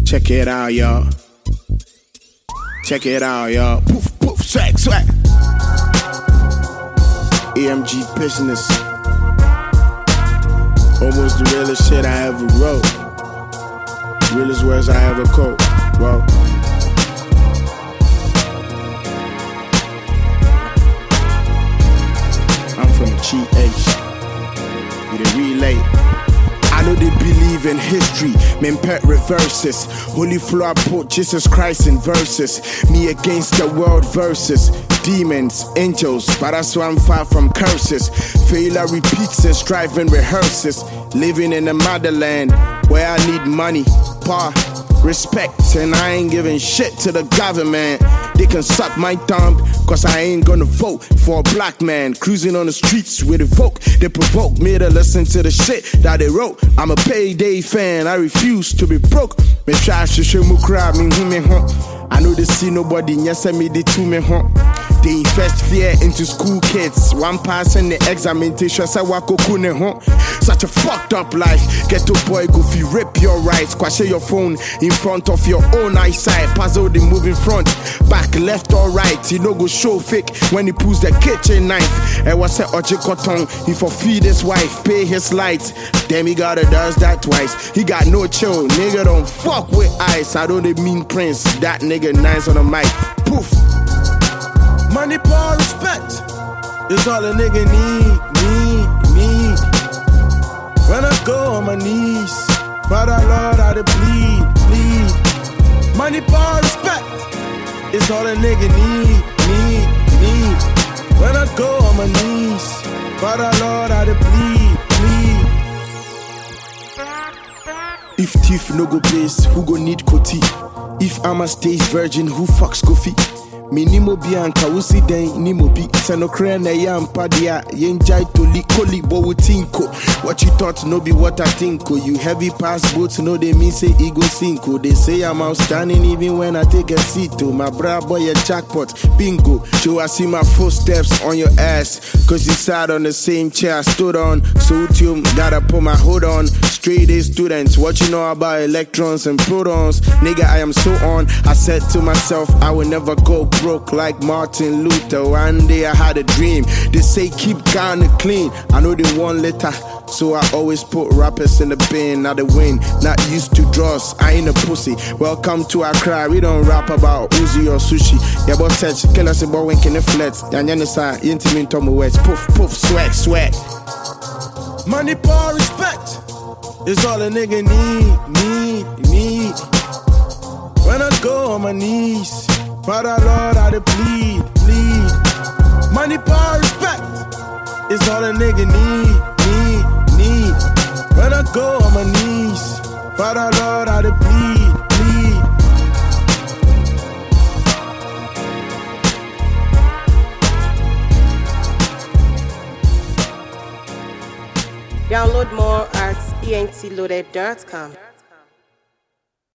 Check it out, y'all. Check it out, y'all. Poof, poof, swag, swag. AMG business. Almost the realest shit I ever wrote. Realest words I ever quote. Whoa. I'm from GH. You the relay. I know they believe in history, men pet reverses. Holy floor put Jesus Christ in verses. Me against the world versus demons, angels, but that's why I'm far from curses. Failure repeats and striving rehearses. Living in the motherland where I need money, power, respect, and I ain't giving shit to the government. They can suck my thumb, cause I ain't gonna vote for a black man cruising on the streets with a vote. They provoke me to listen to the shit that they wrote. I'm a payday fan, I refuse to be broke. Me try to show me crowd, me who me home. I know they see nobody, yes I me they to me home. They invest fear into school kids. One passing the examination, say wako kune home. Such a fucked up life. Ghetto boy go fi rip your rights. Quash your phone in front of your own eyesight. Puzzle the moving front, back, left or right. You know go show fake when he pulls the kitchen knife. And was say Oji Cotton, he for feed his wife, pay his lights. Then he gotta does that twice. He got no chill, nigga don't fuck with ice. I don't mean Prince, that nigga nice on the mic. Poof. Money, power, respect is all a nigga need. When I go on my knees, Father Lord, I bleed. Money, power, respect is all a nigga need. When I go on my knees, Father Lord, I bleed. If thief no go place, who go need Koti? If I'm a stage virgin, who fucks Kofi? Me nimo bianca wusi den nimo bi senokre na yampa dia yenjai toli koli bo wutinko. What you thought no be what I think. You heavy pass boats no they mean say ego cinco. They say I'm outstanding even when I take a seat. My bra boy a jackpot bingo. So I see my footsteps on your ass, cause you sat on the same chair I stood on. So you gotta put my hood on. Straight A students, what you know about electrons and protons? Nigga, I am so on. I said to myself I will never go broke like Martin Luther. One day I had a dream. They say keep Ghana clean. I know they want letter, so I always put rappers in the bin. Now they win, not used to draws. I ain't a pussy. Welcome to Accra. We don't rap about Uzi or sushi. Yeah, but search kill us about winking the flats. Yanyanisa, intimate Tommy West. Poof, poof, swag, swag. Money, power, respect is all a nigga need. When I go on my knees, Father Lord, I bleed. Money, power, respect is all a nigga need. When I go on my knees, Father Lord, I bleed. Download more at entloaded.com.